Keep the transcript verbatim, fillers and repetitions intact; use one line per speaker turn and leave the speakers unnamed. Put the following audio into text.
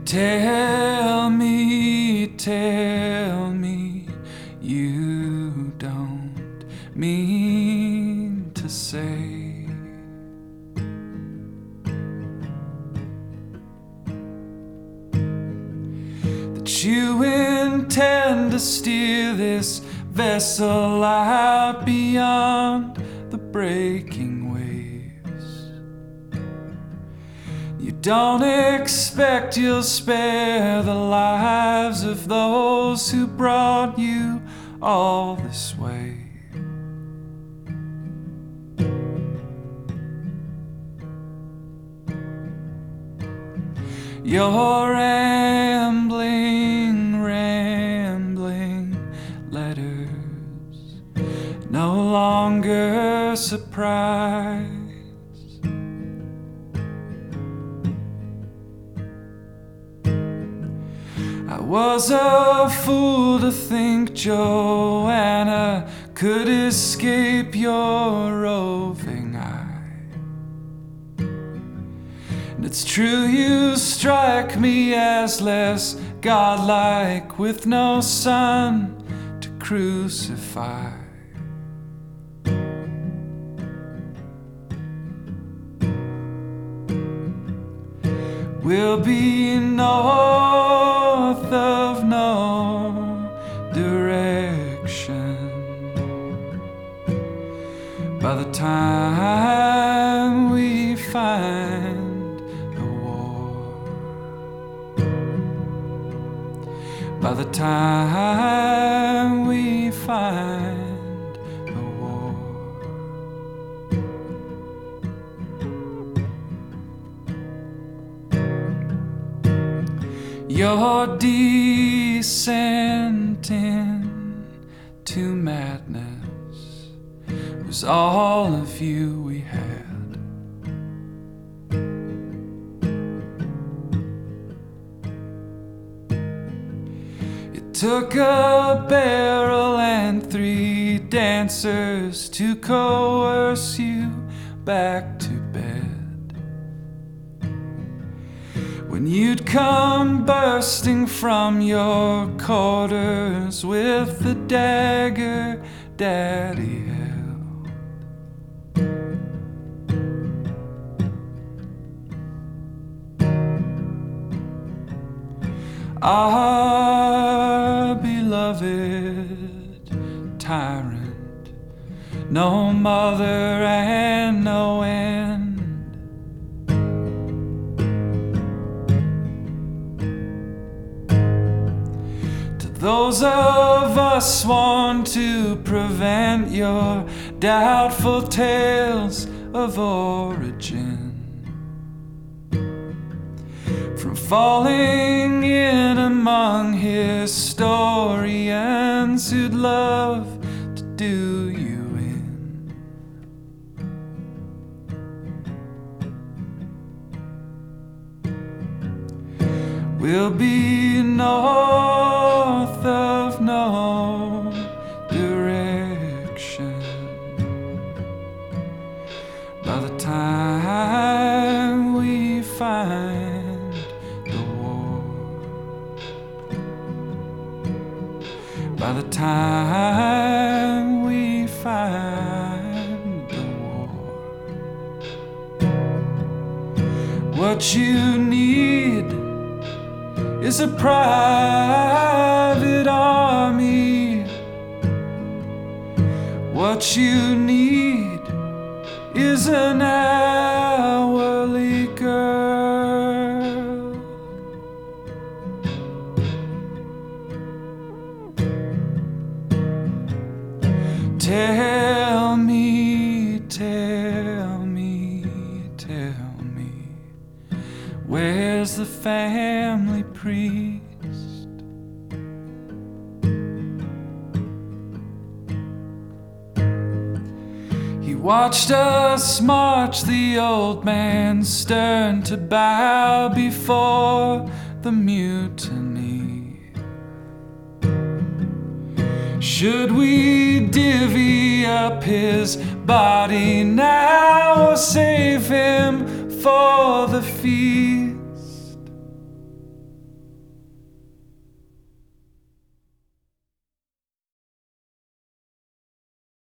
Tell me, tell me, you don't mean to say that you intend to steer this vessel out beyond the breaking waves. You don't expect you'll spare the lives of those who brought you all this way. Your rambling, rambling letters no longer surprise. I was a fool to think Joanna could escape your roving eye. And it's true you strike me as less godlike, with no son to crucify. We'll be north of no direction by the time we find the war. By the time we find the war. Your descent into madness was all of you we had. It took a barrel and three dancers to coerce you back to bed. When you'd come bursting from your quarters with the dagger Daddy held. Our beloved tyrant, no mother and no end. Those of us sworn to prevent your doubtful tales of origin from falling in among historians who'd love to do you in. We'll be north of no direction by the time we find the war. By the time we find the war. What you need is a private army. What you need is an hourly girl. Tell me, tell me, tell me, where's the family priest? He watched us march, the old man stern, to bow before the mutiny. Should we divvy up his body now or save him for the feast?